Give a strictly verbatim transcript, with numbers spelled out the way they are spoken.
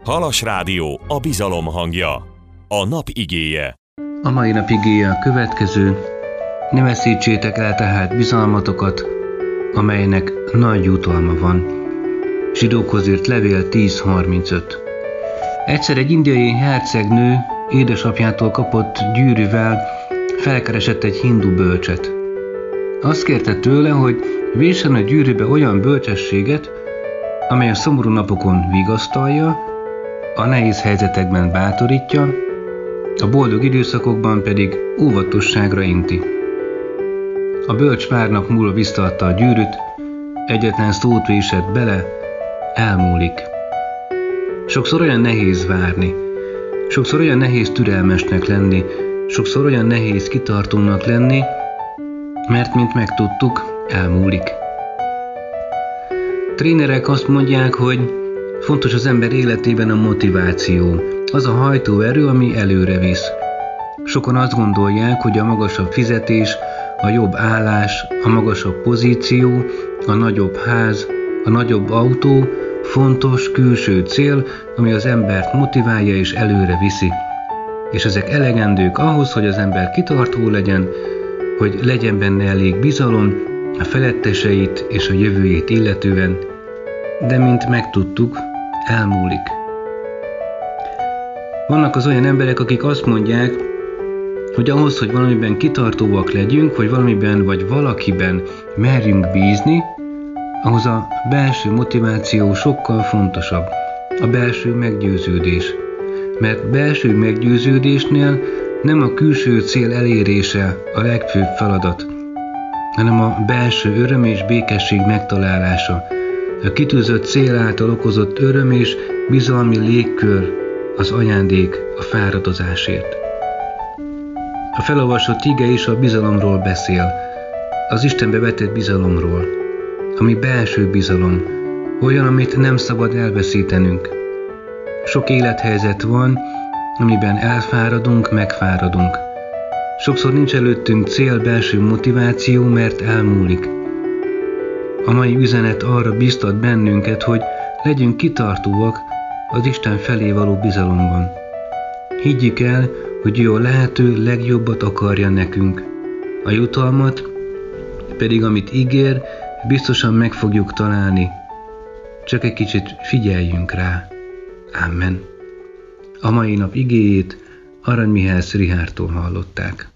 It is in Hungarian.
Halas Rádió, a bizalom hangja. A nap igéje. A mai nap igéje a következő. Ne veszítsétek el tehát bizalmatokat, amelynek nagy jutalma van. Zsidókhoz írt levél tíz harmincöt. Egyszer egy indiai hercegnő édesapjától kapott gyűrűvel felkeresett egy hindu bölcset. Azt kérte tőle, hogy véssen a gyűrűbe olyan bölcsességet, amely a szomorú napokon vigasztalja, a nehéz helyzetekben bátorítja, a boldog időszakokban pedig óvatosságra inti. A bölcs pár nap múlva visszaadta a gyűrűt, egyetlen szót vésett bele, elmúlik. Sokszor olyan nehéz várni, sokszor olyan nehéz türelmesnek lenni, sokszor olyan nehéz kitartónak lenni, mert mint megtudtuk, elmúlik. Trénerek azt mondják, hogy fontos az ember életében a motiváció, az a hajtóerő, ami előre visz. Sokan azt gondolják, hogy a magasabb fizetés, a jobb állás, a magasabb pozíció, a nagyobb ház, a nagyobb autó fontos külső cél, ami az embert motiválja és előre viszi. És ezek elegendők ahhoz, hogy az ember kitartó legyen, hogy legyen benne elég bizalom a feletteseit és a jövőjét illetően, de mint megtudtuk, elmúlik. Vannak az olyan emberek, akik azt mondják, hogy ahhoz, hogy valamiben kitartóak legyünk, vagy valamiben vagy valakiben merjünk bízni, ahhoz a belső motiváció sokkal fontosabb, a belső meggyőződés. Mert belső meggyőződésnél nem a külső cél elérése a legfőbb feladat, hanem a belső öröm és békesség megtalálása, a kitűzött cél által okozott öröm és bizalmi légkör, az ajándék a fáradozásért. A felolvasott ige is a bizalomról beszél, az Istenbe vetett bizalomról, ami belső bizalom, olyan, amit nem szabad elveszítenünk. Sok élethelyzet van, amiben elfáradunk, megfáradunk. Sokszor nincs előttünk cél, belső motiváció, mert elmúlik. A mai üzenet arra biztat bennünket, hogy legyünk kitartóak az Isten felé való bizalomban. Higgyük el, hogy ő a lehető legjobbat akarja nekünk. A jutalmat pedig, amit ígér, biztosan meg fogjuk találni. Csak egy kicsit figyeljünk rá. Amen. A mai nap igéjét Arany Mihály Richárdtól hallották.